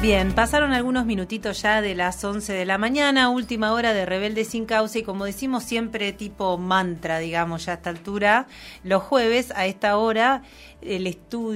Bien, pasaron algunos minutitos ya de las 11 de la mañana, última hora de Rebelde Sin Causa, y como decimos siempre tipo mantra, digamos, ya a esta altura, los jueves a esta hora el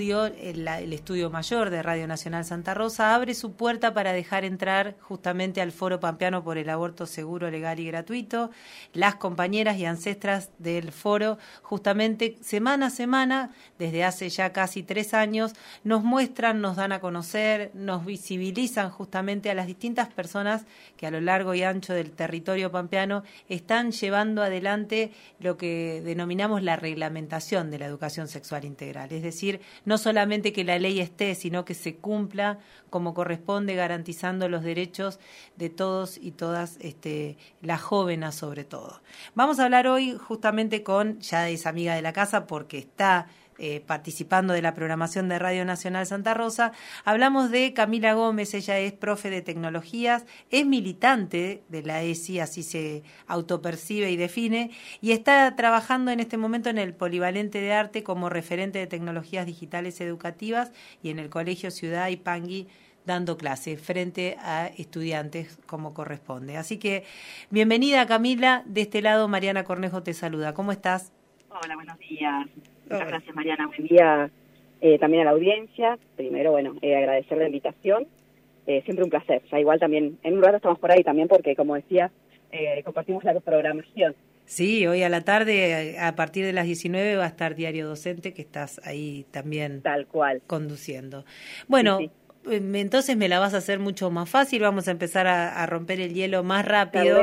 estudio mayor de Radio Nacional Santa Rosa abre su puerta para dejar entrar justamente al Foro Pampeano por el aborto seguro, legal y gratuito. Las compañeras y ancestras del foro, justamente semana a semana, desde hace ya casi 3 años, nos muestran, nos dan a conocer, nos visibilizan justamente a las distintas personas que a lo largo y ancho del territorio pampeano están llevando adelante lo que denominamos la reglamentación de la educación sexual integral. Es decir, no solamente que la ley esté, sino que se cumpla como corresponde, garantizando los derechos de todos y todas, las jóvenes sobre todo. Vamos a hablar hoy justamente con, ya es amiga de la casa porque está participando de la programación de Radio Nacional Santa Rosa. Hablamos de Camila Gómez. Ella es profe de tecnologías, es militante de la ESI, así se autopercibe y define, y está trabajando en este momento en el Polivalente de Arte como referente de tecnologías digitales educativas y en el Colegio Ciudad Ipangui, dando clases frente a estudiantes como corresponde. Así que bienvenida, Camila. De este lado Mariana Cornejo te saluda. ¿Cómo estás? Hola, buenos días. Muchas gracias, Mariana. Buen día también a la audiencia. Primero, agradecer la invitación. Siempre un placer. Ya igual también, en un rato estamos por ahí también porque, como decía, compartimos la programación. Sí, hoy a la tarde, a partir de las 19, va a estar Diario Docente, que estás ahí también tal cual conduciendo. Bueno, sí. Entonces me la vas a hacer mucho más fácil, vamos a empezar a romper el hielo más rápido.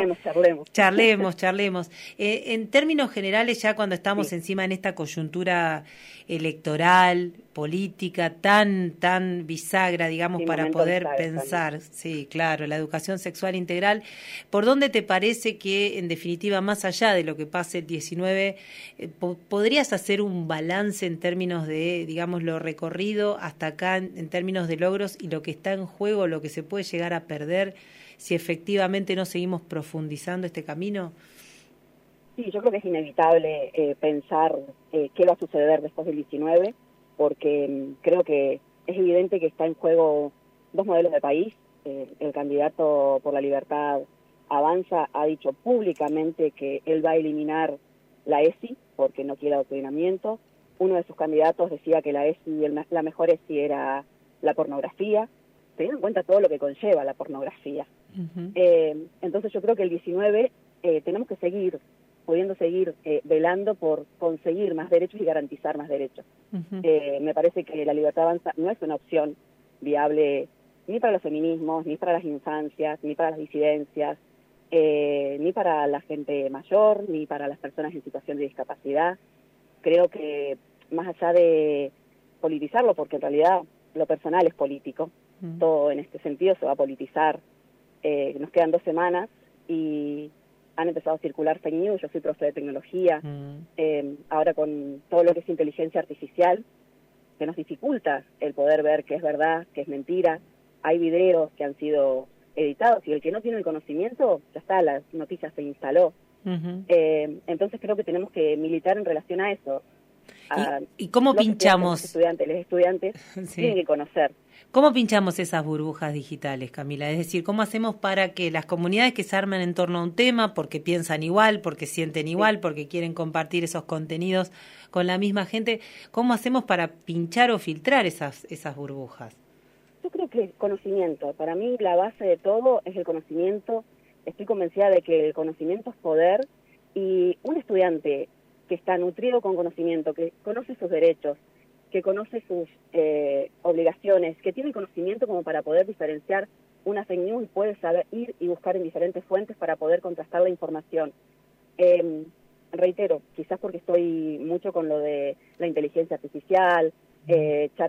Charlemos. En términos generales, ya cuando estamos encima en esta coyuntura electoral, política, tan bisagra, digamos, para poder pensar, también. Sí, claro, la educación sexual integral, ¿por dónde te parece que, en definitiva, más allá de lo que pase el 19, podrías hacer un balance en términos de, digamos, lo recorrido hasta acá, en términos de logros y lo que está en juego, lo que se puede llegar a perder si efectivamente no seguimos profundizando este camino? Sí, yo creo que es inevitable pensar qué va a suceder después del 19, porque creo que es evidente que está en juego dos modelos de país. El candidato por la libertad Avanza ha dicho públicamente que él va a eliminar la ESI porque no quiere adoctrinamiento. Uno de sus candidatos decía que la ESI, la mejor ESI era la pornografía, teniendo en cuenta todo lo que conlleva la pornografía. Uh-huh. Entonces yo creo que el 19 tenemos que pudiendo seguir velando por conseguir más derechos y garantizar más derechos. Uh-huh. Me parece que la libertad avanza no es una opción viable ni para los feminismos, ni para las infancias, ni para las disidencias, ni para la gente mayor, ni para las personas en situación de discapacidad. Creo que más allá de politizarlo, porque en realidad lo personal es político, uh-huh. Todo en este sentido se va a politizar. Nos quedan 2 semanas y han empezado a circular fake news. Yo soy profe de tecnología, ahora con todo lo que es inteligencia artificial, que nos dificulta el poder ver qué es verdad, qué es mentira. Hay videos que han sido editados y el que no tiene el conocimiento, ya está, la noticia se instaló. Uh-huh. Entonces creo que tenemos que militar en relación a eso. ¿Y cómo pinchamos? Los estudiantes sí. Tienen que conocer. ¿Cómo pinchamos esas burbujas digitales, Camila? Es decir, ¿cómo hacemos para que las comunidades que se arman en torno a un tema, porque piensan igual, porque sienten igual, sí. porque quieren compartir esos contenidos con la misma gente, ¿cómo hacemos para pinchar o filtrar esas burbujas? Yo creo que conocimiento. Para mí la base de todo es el conocimiento. Estoy convencida de que el conocimiento es poder, y un estudiante que está nutrido con conocimiento, que conoce sus derechos, que conoce sus obligaciones, que tiene conocimiento como para poder diferenciar una fake news y puede saber ir y buscar en diferentes fuentes para poder contrastar la información. Reitero, quizás porque estoy mucho con lo de la inteligencia artificial, chat,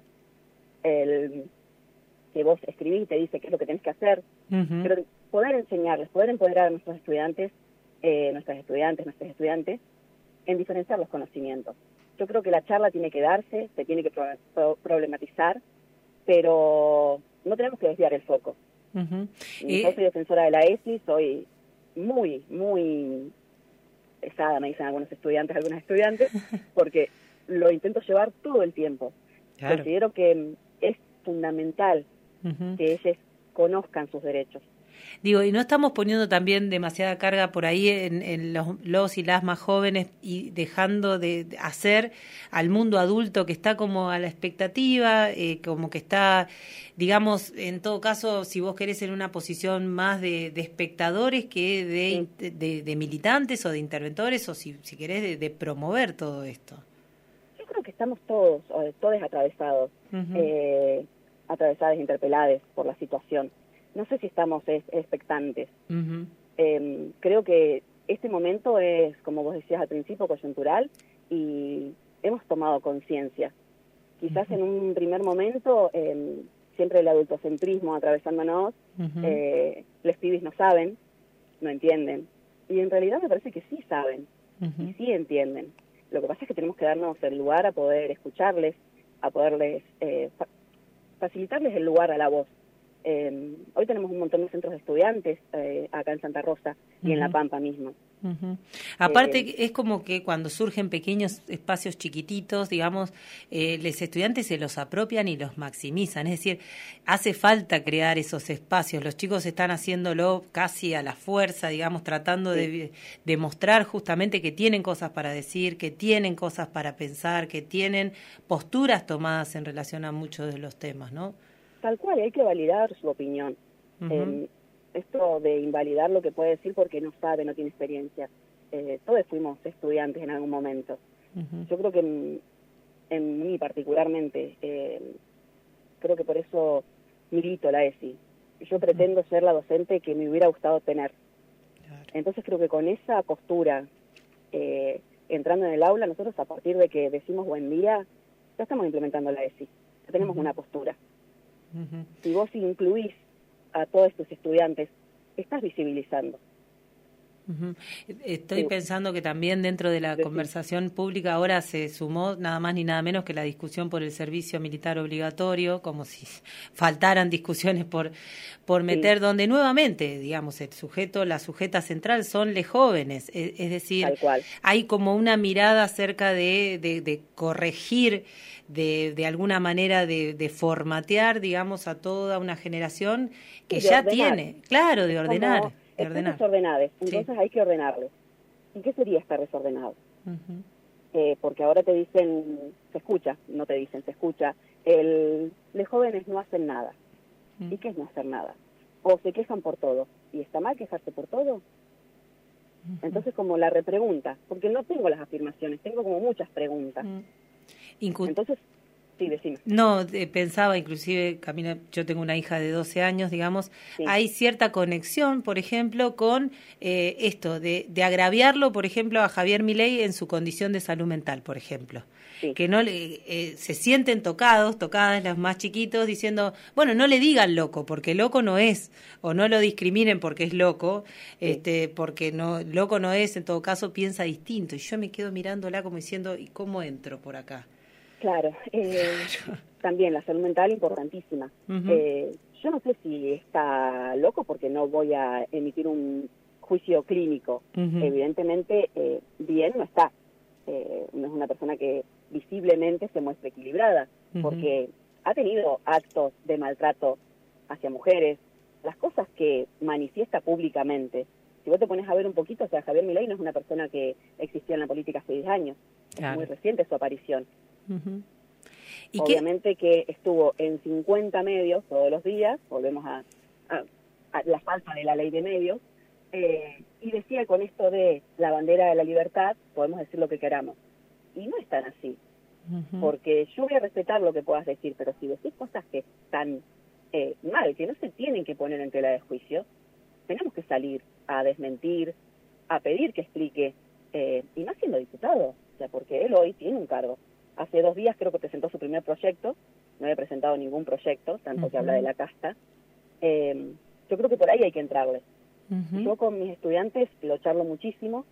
que vos escribís y te dice qué es lo que tenés que hacer, uh-huh. Pero poder enseñarles, poder empoderar a nuestros estudiantes, nuestros estudiantes, en diferenciar los conocimientos. Yo creo que la charla tiene que darse, se tiene que problematizar, pero no tenemos que desviar el foco. Uh-huh. Yo soy defensora de la ESI, soy muy pesada, me dicen algunas estudiantes, porque lo intento llevar todo el tiempo. Claro. Considero que es fundamental que ellos conozcan sus derechos. Digo, y no estamos poniendo también demasiada carga por ahí en los y las más jóvenes y dejando de hacer al mundo adulto que está como a la expectativa, como que está, digamos, en todo caso, si vos querés, en una posición más de espectadores que de militantes o de interventores, o si querés, de promover todo esto. Yo creo que estamos todos atravesados, atravesadas, interpeladas por la situación. No sé si estamos expectantes. Creo que este momento es, como vos decías al principio, coyuntural y hemos tomado conciencia. Quizás en un primer momento, siempre el adultocentrismo atravesándonos, los pibes no saben, no entienden. Y en realidad me parece que sí saben y sí entienden. Lo que pasa es que tenemos que darnos el lugar a poder escucharles, a poderles facilitarles el lugar a la voz. Hoy tenemos un montón de centros de estudiantes acá en Santa Rosa y en La Pampa mismo. Aparte, es como que cuando surgen pequeños espacios chiquititos, digamos, los estudiantes se los apropian y los maximizan. Es decir, hace falta crear esos espacios. Los chicos están haciéndolo casi a la fuerza, digamos, tratando de mostrar justamente que tienen cosas para decir, que tienen cosas para pensar, que tienen posturas tomadas en relación a muchos de los temas, ¿no? Tal cual, hay que validar su opinión. Esto de invalidar lo que puede decir porque no sabe, no tiene experiencia. Todos fuimos estudiantes en algún momento. Yo creo que en mí particularmente, creo que por eso milito la ESI. Yo pretendo ser la docente que me hubiera gustado tener. Claro. Entonces creo que con esa postura, entrando en el aula, nosotros a partir de que decimos buen día, ya estamos implementando la ESI. Ya tenemos una postura. Si vos incluís a todos tus estudiantes, estás visibilizando. Estoy pensando que también dentro de la conversación pública ahora se sumó nada más ni nada menos que la discusión por el servicio militar obligatorio, como si faltaran discusiones por meter donde nuevamente, digamos, la sujeta central son los jóvenes, es decir, hay como una mirada acerca de corregir, de alguna manera de formatear, digamos, a toda una generación que ya tiene, claro, de ordenar. Están desordenados, entonces hay que ordenarlos. ¿Y qué sería estar desordenado? Porque ahora te dicen, se escucha, no te dicen, se escucha, los jóvenes no hacen nada. ¿Y qué es no hacer nada? O se quejan por todo. ¿Y está mal quejarse por todo? Entonces como la repregunta, porque no tengo las afirmaciones, tengo como muchas preguntas. Entonces, sí, decime. No, pensaba inclusive, Camila, yo tengo una hija de 12 años, digamos, hay cierta conexión, por ejemplo, con esto de agraviarlo, por ejemplo, a Javier Milei en su condición de salud mental, por ejemplo. Que no se sienten tocadas los más chiquitos, diciendo, bueno, no le digan loco, porque loco no es, o no lo discriminen porque es loco, porque no loco no es, en todo caso piensa distinto. Y yo me quedo mirándola como diciendo, ¿y cómo entro por acá? Claro, también la salud mental importantísima. Yo no sé si está loco porque no voy a emitir un juicio clínico. Evidentemente, bien no está. No es una persona que visiblemente se muestra equilibrada, porque ha tenido actos de maltrato hacia mujeres, las cosas que manifiesta públicamente. Si vos te pones a ver un poquito, o sea, Javier Milei no es una persona que existió en la política hace 10 años. Claro. Es muy reciente su aparición. ¿Y obviamente que estuvo en 50 medios todos los días, volvemos a la falta de la ley de medios, y decía con esto de la bandera de la libertad, podemos decir lo que queramos. Y no es tan así, porque yo voy a respetar lo que puedas decir, pero si decís cosas que están mal, que no se tienen que poner en tela de juicio, tenemos que salir a desmentir, a pedir que explique, y más siendo diputado, o sea, porque él hoy tiene un cargo. Hace 2 días creo que presentó su primer proyecto, no había presentado ningún proyecto, tanto que habla de la casta. Yo creo que por ahí hay que entrarle. Yo con mis estudiantes lo charlo muchísimo,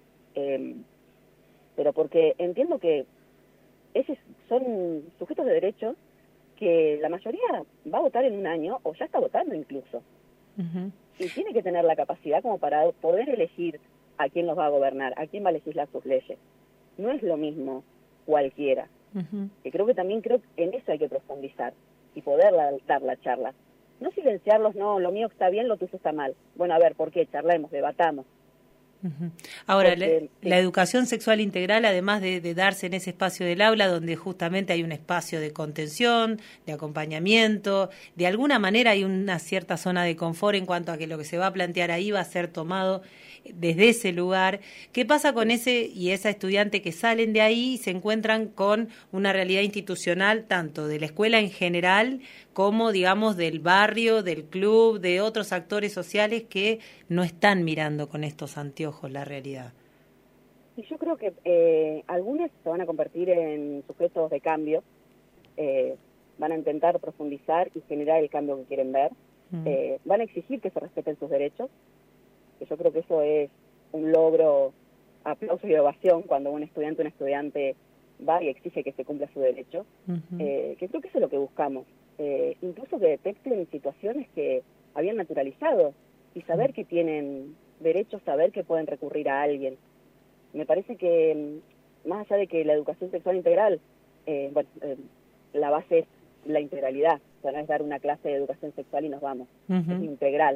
pero porque entiendo que esos son sujetos de derecho que la mayoría va a votar en un año o ya está votando incluso. Y tiene que tener la capacidad como para poder elegir a quién los va a gobernar, a quién va a legislar sus leyes. No es lo mismo cualquiera. Que creo que también en eso hay que profundizar y poder dar la charla. no silenciarlos, no, lo mío está bien, lo tuyo está mal. Bueno, a ver, ¿por qué? Charlemos, debatamos. Ahora, Porque, la educación sexual integral, además de darse en ese espacio del aula, donde justamente hay un espacio de contención, de acompañamiento, de alguna manera hay una cierta zona de confort en cuanto a que lo que se va a plantear ahí va a ser tomado desde ese lugar. ¿Qué pasa con ese y esa estudiante que salen de ahí y se encuentran con una realidad institucional, tanto de la escuela en general como, digamos, del barrio, del club, de otros actores sociales que no están mirando con estos anteojos la realidad? Y yo creo que algunos se van a convertir en sujetos de cambio, van a intentar profundizar y generar el cambio que quieren ver, van a exigir que se respeten sus derechos, que yo creo que eso es un logro, aplauso y ovación cuando un estudiante va y exige que se cumpla su derecho, que creo que eso es lo que buscamos. Incluso que detecten situaciones que habían naturalizado y saber que tienen derechos, saber que pueden recurrir a alguien. Me parece que, más allá de que la educación sexual integral, la base es la integralidad, o sea, no es dar una clase de educación sexual y nos vamos, es integral.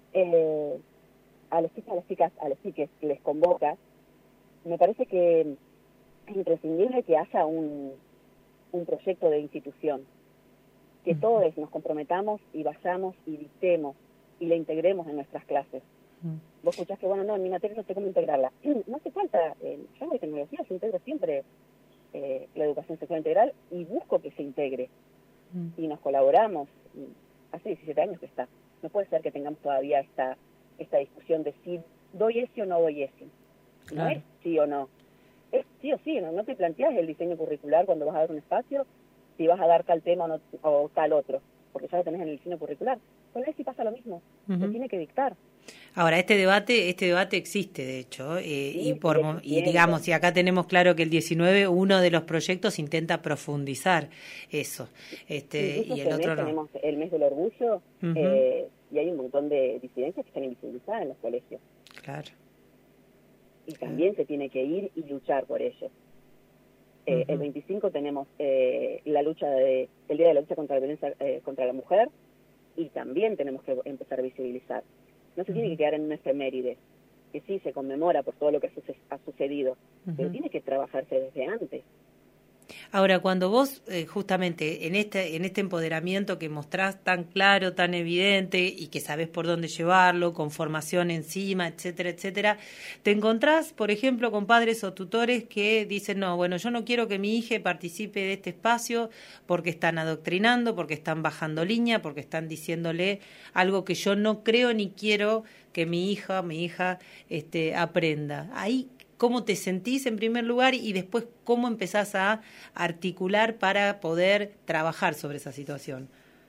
A las chicas, a las chiques les convoca, me parece que es imprescindible que haya un proyecto de institución, que todos nos comprometamos y vayamos y dictemos y la integremos en nuestras clases. Vos escuchás que, bueno, no, en mi materia no sé cómo integrarla. No hace falta, yo hago tecnología, yo integro siempre la educación sexual integral y busco que se integre. Y nos colaboramos. Hace 17 años que está. No puede ser que tengamos todavía esta discusión de si doy ese o no doy ese. No es sí o no. Es sí o sí, no te planteas el diseño curricular cuando vas a dar un espacio, si vas a dar tal tema o tal otro, porque ya lo tenés en el diseño curricular. Con él sí pasa lo mismo, se tiene que dictar. Ahora, este debate existe, de hecho, y digamos, y acá tenemos claro que el 19, uno de los proyectos intenta profundizar eso, y el otro no. Tenemos el mes del orgullo, y hay un montón de disidencias que están invisibilizadas en los colegios. Claro. Y también se tiene que ir y luchar por ello. El 25 tenemos la lucha el Día de la Lucha contra la Violencia contra la Mujer, y también tenemos que empezar a visibilizar. No se tiene que quedar en una efeméride, que sí se conmemora por todo lo que ha sucedido, pero tiene que trabajarse desde antes. Ahora, cuando vos justamente en este empoderamiento que mostrás tan claro, tan evidente y que sabés por dónde llevarlo, con formación encima, etcétera, etcétera, te encontrás, por ejemplo, con padres o tutores que dicen, no, bueno, yo no quiero que mi hija participe de este espacio porque están adoctrinando, porque están bajando línea, porque están diciéndole algo que yo no creo ni quiero que mi hija aprenda. Ahí, ¿cómo te sentís en primer lugar y después cómo empezás a articular para poder trabajar sobre esa situación?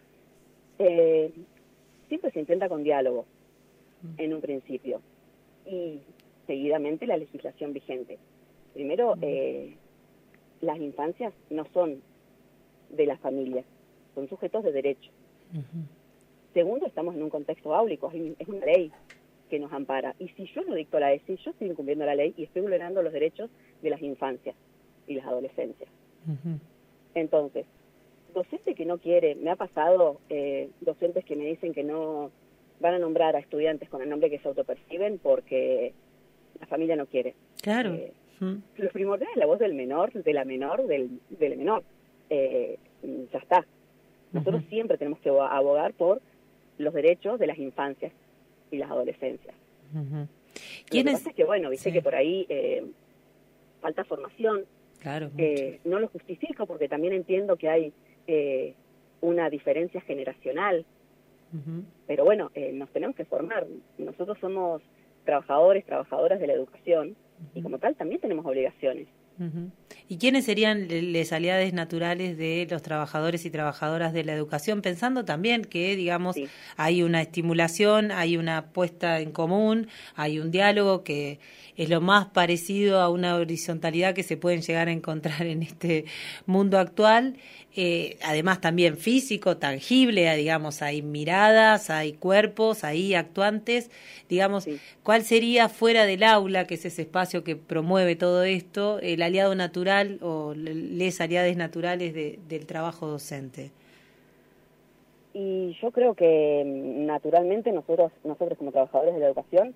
Siempre se intenta con diálogo en un principio y seguidamente la legislación vigente. Primero, las infancias no son de las familias, son sujetos de derecho. Segundo, estamos en un contexto áulico, es una ley que nos ampara. Y si yo no dicto la ley, si yo estoy incumpliendo la ley y estoy vulnerando los derechos de las infancias y las adolescencias. Entonces, docente que no quiere, me ha pasado docentes que me dicen que no van a nombrar a estudiantes con el nombre que se autoperciben porque la familia no quiere. Claro. Lo primordial es la voz del menor, de la menor, del menor. Ya está. Nosotros siempre tenemos que abogar por los derechos de las infancias y las adolescencias. Lo que pasa es que, bueno, viste que por ahí falta formación. Claro. No lo justifico porque también entiendo que hay una diferencia generacional. Pero bueno, nos tenemos que formar. Nosotros somos trabajadores, trabajadoras de la educación y como tal también tenemos obligaciones. ¿Y quiénes serían las aliadas naturales de los trabajadores y trabajadoras de la educación? Pensando también que, digamos, hay una estimulación, hay una puesta en común, hay un diálogo que es lo más parecido a una horizontalidad que se pueden llegar a encontrar en este mundo actual. Además también físico, tangible, digamos, hay miradas, hay cuerpos, hay actuantes. Digamos, ¿cuál sería fuera del aula, que es ese espacio que promueve todo esto, el aliado natural o les aliades naturales del trabajo docente? Y yo creo que naturalmente nosotros como trabajadores de la educación,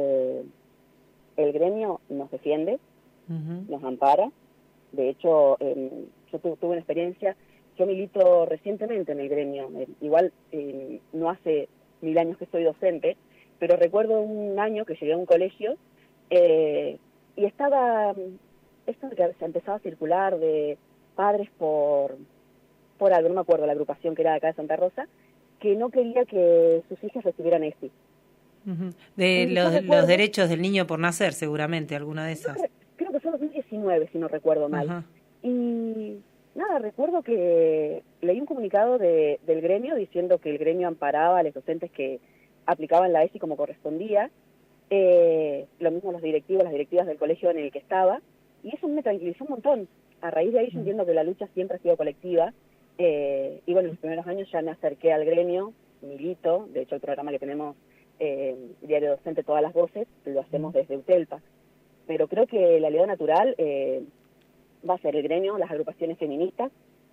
el gremio nos defiende, nos ampara. De hecho, yo tuve una experiencia, yo milito recientemente en el gremio, igual no hace 1000 años que soy docente, pero recuerdo un año que llegué a un colegio y estaba esto que se empezaba a circular de padres por algo, no me acuerdo la agrupación que era de acá de Santa Rosa, que no quería que sus hijas recibieran ESI. De los derechos del niño por nacer, seguramente, alguna de esas. Creo que fue 2019, si no recuerdo mal. Ajá. Y nada, recuerdo que leí un comunicado del gremio diciendo que el gremio amparaba a los docentes que aplicaban la ESI como correspondía, lo mismo los directivos, las directivas del colegio en el que estaba, y eso me tranquilizó un montón. A raíz de ahí yo entiendo que la lucha siempre ha sido colectiva, y bueno, en los primeros años ya me acerqué al gremio, milito, de hecho el programa que tenemos, Diario Docente Todas las Voces, lo hacemos desde UTELPA, pero creo que la aliado natural va a ser el gremio, las agrupaciones feministas,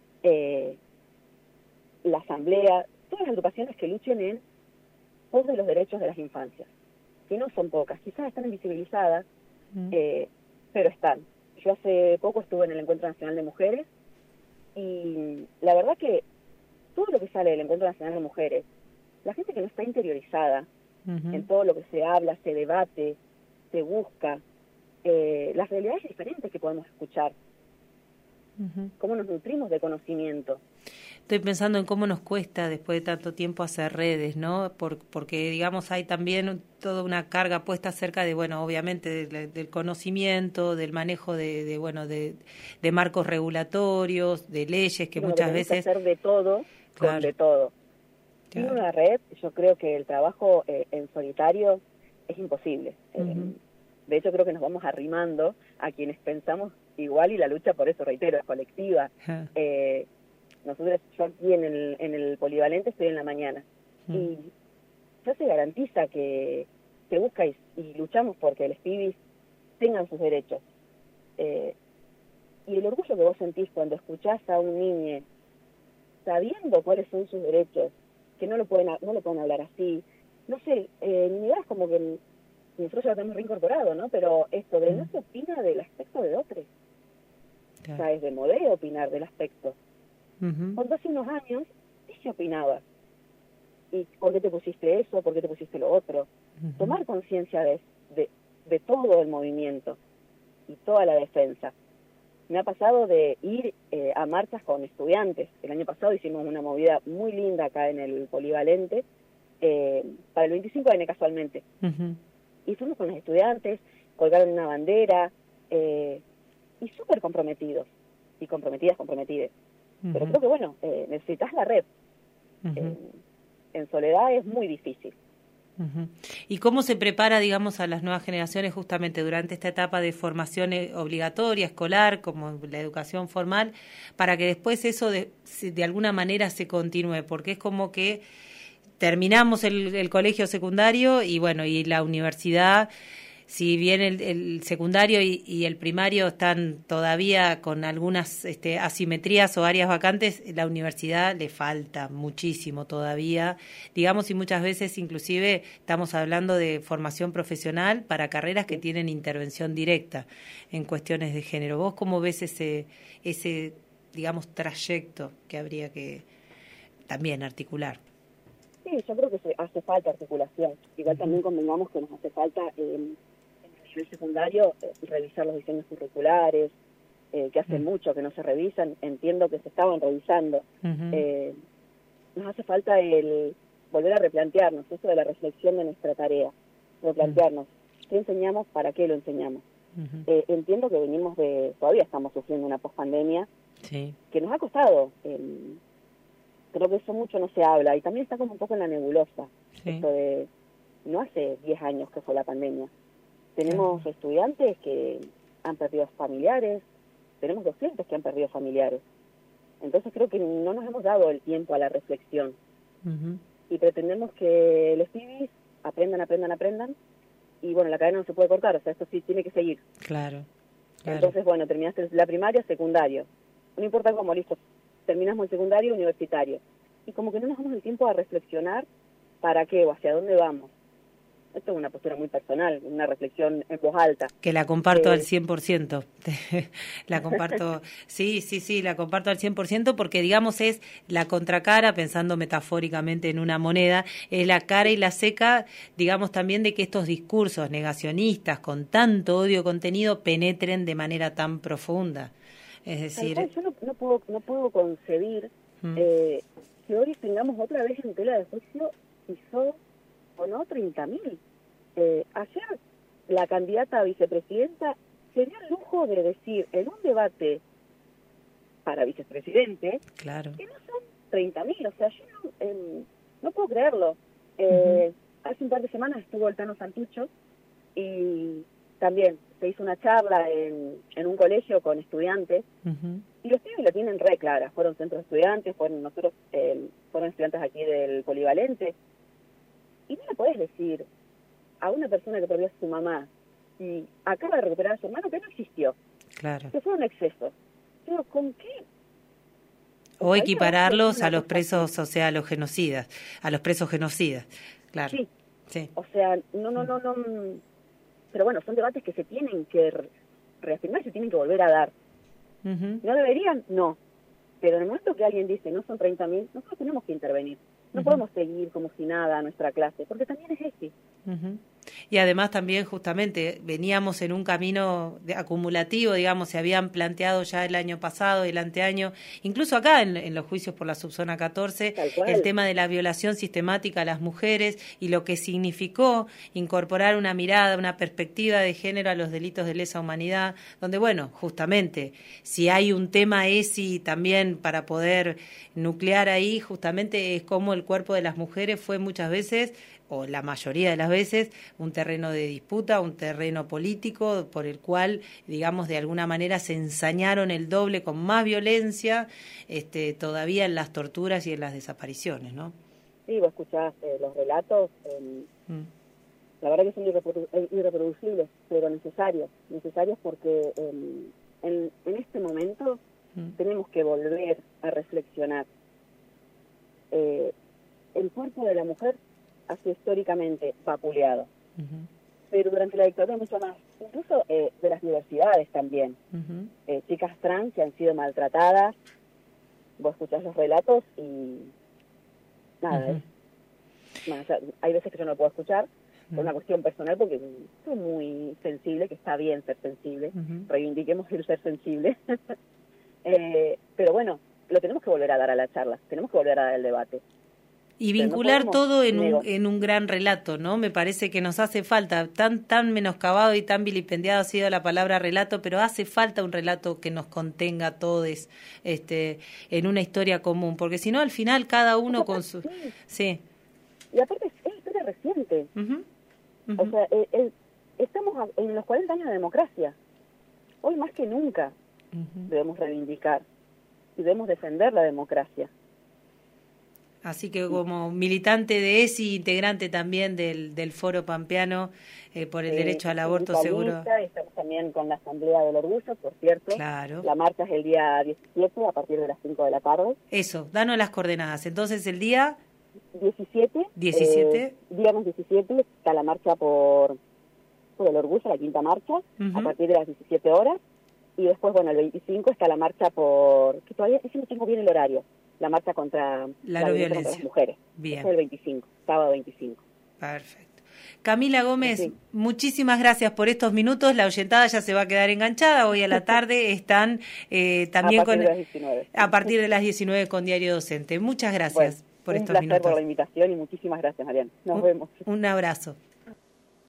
la asamblea, todas las agrupaciones que luchen en pos de los derechos de las infancias, que no son pocas, quizás están invisibilizadas, pero están. Yo hace poco estuve en el Encuentro Nacional de Mujeres y la verdad que todo lo que sale del Encuentro Nacional de Mujeres, la gente que no está interiorizada en todo lo que se habla, se debate, se busca, las realidades diferentes que podemos escuchar, cómo nos nutrimos de conocimiento. Estoy pensando en cómo nos cuesta después de tanto tiempo hacer redes, ¿no? Porque, digamos, hay también toda una carga puesta acerca de, bueno, obviamente del conocimiento, del manejo de marcos regulatorios, de leyes que muchas veces... hacer de todo, claro, con de todo. Sin una red, yo creo que el trabajo en solitario es imposible. De hecho, creo que nos vamos arrimando a quienes pensamos igual y la lucha, por eso, reitero, es colectiva. Nosotros, yo aquí en el polivalente estoy en la mañana y ya se garantiza que se busca y luchamos porque los pibis tengan sus derechos. Y el orgullo que vos sentís cuando escuchás a un niño sabiendo cuáles son sus derechos, que no lo pueden hablar así, no sé, en mi edad es como que nosotros ya lo tenemos reincorporado, ¿no? Pero esto de no se opina del aspecto de otros. O sea, es de modelo opinar del aspecto. Cuando hace unos años sí se opinaba. ¿Y por qué te pusiste eso? ¿Por qué te pusiste lo otro? Tomar conciencia de todo el movimiento y toda la defensa. Me ha pasado de ir a marchas con estudiantes. El año pasado hicimos una movida muy linda acá en el polivalente, para el 25N casualmente. Y fuimos con los estudiantes, colgaron una bandera, y súper comprometidos, y comprometidas. Pero creo que, bueno, necesitas la red. En soledad es muy difícil. ¿Y cómo se prepara, digamos, a las nuevas generaciones justamente durante esta etapa de formación obligatoria, escolar, como la educación formal, para que después eso de alguna manera se continúe? Porque es como que terminamos el colegio secundario y, bueno, y la universidad... Si bien el secundario y el primario están todavía con algunas asimetrías o áreas vacantes, la universidad le falta muchísimo todavía, digamos, y muchas veces inclusive estamos hablando de formación profesional para carreras que tienen intervención directa en cuestiones de género. ¿Vos cómo ves ese digamos, trayecto que habría que también articular? Sí, yo creo que hace falta articulación. Igual también convengamos que nos hace falta... en el secundario, revisar los diseños curriculares, que hace mucho que no se revisan, entiendo que se estaban revisando. Nos hace falta el volver a replantearnos, eso de la reflexión de nuestra tarea, replantearnos, ¿qué enseñamos? ¿Para qué lo enseñamos? Entiendo que todavía estamos sufriendo una pospandemia que nos ha costado, creo que eso mucho no se habla, y también está como un poco en la nebulosa, esto de, no hace 10 años que fue la pandemia. Tenemos estudiantes que han perdido familiares, tenemos docentes que han perdido familiares. Entonces creo que no nos hemos dado el tiempo a la reflexión. Y pretendemos que los pibis aprendan, y bueno, la cadena no se puede cortar, o sea, esto sí tiene que seguir. Claro. Entonces, bueno, terminaste la primaria, secundario. No importa cómo, listo, terminamos el secundario, universitario. y como que no nos damos el tiempo a reflexionar para qué o hacia dónde vamos. Esto es una postura muy personal, una reflexión en voz alta. Que la comparto al 100%. La comparto, sí, la comparto al 100% porque, digamos, es la contracara, pensando metafóricamente en una moneda, es la cara y la seca, digamos, también de que estos discursos negacionistas con tanto odio contenido penetren de manera tan profunda. Es decir... Yo no puedo concebir que hoy tengamos otra vez en tela de juicio ISO o no 30.000. Ayer la candidata a vicepresidenta se dio el lujo de decir en un debate para vicepresidente claro. que no son 30.000, o sea, yo no puedo creerlo. Hace un par de semanas estuvo el Tano Santucho y también se hizo una charla en un colegio con estudiantes y los pibes la tienen re clara, fueron centros de estudiantes, fueron estudiantes aquí del Polivalente, y no le podés decir a una persona que perdió a su mamá y acaba de recuperar a su hermano que no existió, claro. que fue un exceso. Pero ¿con qué? O equipararlos a los presos, o sea, a los genocidas, a los presos genocidas, claro. Sí. O sea, no. Pero bueno, son debates que se tienen que reafirmar, se tienen que volver a dar. ¿No deberían? No. Pero en el momento que alguien dice no son 30.000, nosotros tenemos que intervenir. No podemos seguir como si nada a nuestra clase, porque también es ese. Y además también justamente veníamos en un camino acumulativo, digamos, se habían planteado ya el año pasado, el anteaño, incluso acá en los juicios por la subzona 14, el tema de la violación sistemática a las mujeres y lo que significó incorporar una mirada, una perspectiva de género a los delitos de lesa humanidad, donde, bueno, justamente, si hay un tema ESI también para poder nuclear ahí, justamente es como el cuerpo de las mujeres fue muchas veces, o la mayoría de las veces, un terreno de disputa, un terreno político por el cual, digamos, de alguna manera se ensañaron el doble con más violencia todavía en las torturas y en las desapariciones, ¿no? Sí, vos escuchás los relatos, la verdad que son irreproducibles, pero necesarios porque en este momento tenemos que volver a reflexionar. El cuerpo de la mujer ha sido históricamente vapuleado, pero durante la dictadura mucho más, incluso de las diversidades también. Chicas trans que han sido maltratadas, vos escuchás los relatos y nada, hay veces que yo no lo puedo escuchar por una cuestión personal porque soy muy sensible, que está bien ser sensible, reivindiquemos el ser sensible, pero bueno, lo tenemos que volver a dar a la charla, tenemos que volver a dar el debate. Y vincular todo en un gran relato, ¿no? Me parece que nos hace falta, tan menoscabado y tan vilipendiado ha sido la palabra relato, pero hace falta un relato que nos contenga a todos en una historia común, porque si no, al final cada uno con su... Sí. Y aparte es historia reciente. O sea, estamos en los 40 años de democracia. Hoy más que nunca debemos reivindicar y debemos defender la democracia. Así que como militante de ESI, integrante también del Foro Pampeano por el derecho al aborto seguro. Estamos también con la Asamblea del Orgullo, por cierto. Claro. La marcha es el día 17 a partir de las 5 de la tarde. Eso, danos las coordenadas. Entonces el día 17. Viernes 17 está la marcha por el Orgullo, la quinta marcha, a partir de las 17 horas. Y después, bueno, el 25 está la marcha que todavía no tengo bien el horario. La marcha contra la violencia contra las mujeres. Bien. Es el 25, sábado 25. Perfecto. Camila Gómez, muchísimas gracias por estos minutos. La oyentada ya se va a quedar enganchada. Hoy a la tarde están también a partir de las 19 con Diario Docente. Muchas gracias por estos minutos. Un placer por la invitación y muchísimas gracias, Mariana. Nos vemos. Un abrazo.